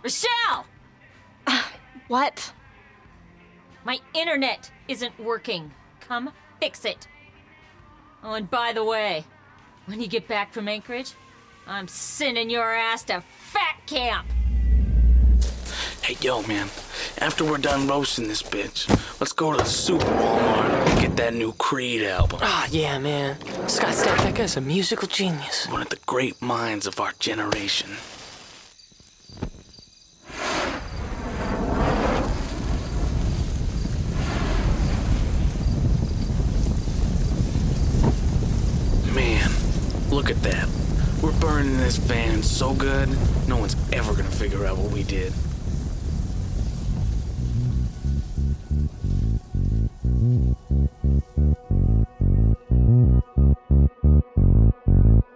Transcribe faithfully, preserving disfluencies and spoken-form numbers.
Rochelle! What? My internet isn't working. Come fix it. Oh, and by the way, when you get back from Anchorage, I'm sending your ass to Fat Camp. Hey, yo, man. After we're done roasting this bitch, let's go to the Super Walmart and get that new Creed album. Ah, yeah, man. Scott Stapp, that guy's a musical genius. One of the great minds of our generation. Man, look at that. We're burning this van so good, no one's ever gonna figure out what we did.